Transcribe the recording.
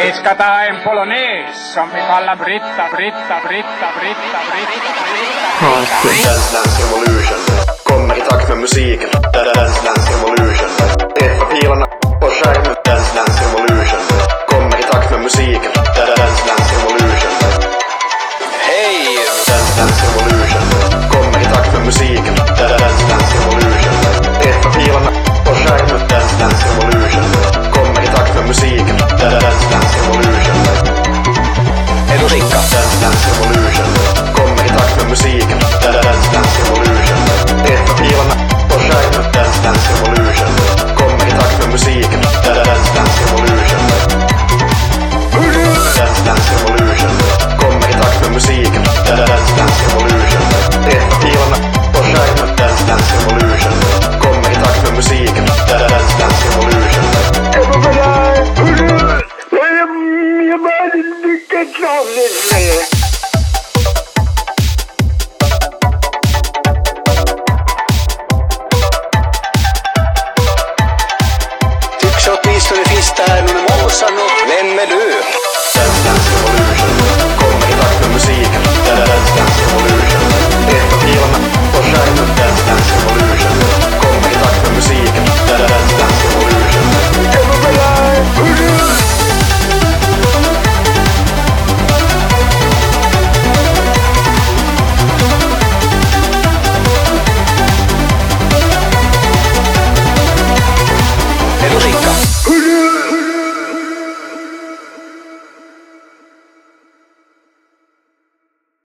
Viskataan en polones som vi kallar Britta. Dance Dance Revolution kommer i takt med musiken. Dance Dance Revolution. Träffa pilarna på skärmen. Dance Dance Revolution kommer i takt med musiken. Dance Dance Revolution. Hej! Dance Dance Revolution kommer i takt med musiken. Dance Dance Revolution. Träffa pilarna på skärmen. Dance Dance Revolution kommer i takt med musiken. Dance Dance Revolution. Elusika. Dance Dance Revolution kommer i takt med musiken. Dance Dance Revolution. Träffa pilarna på skärmen. Dance Dance Revolution kommer i takt med musiken. Dance Dance Revolution. Dance Dance Revolution kommer i takt med musiken. Dance Dance Revolution. Träffa pilarna på skärmen. Dance Dance Revolution kommer i takt med musiken. Dance Dance Revolution. Jag bara lyckats avsnitt med. Tycks åtminstone finns det här någon mål, vem är du?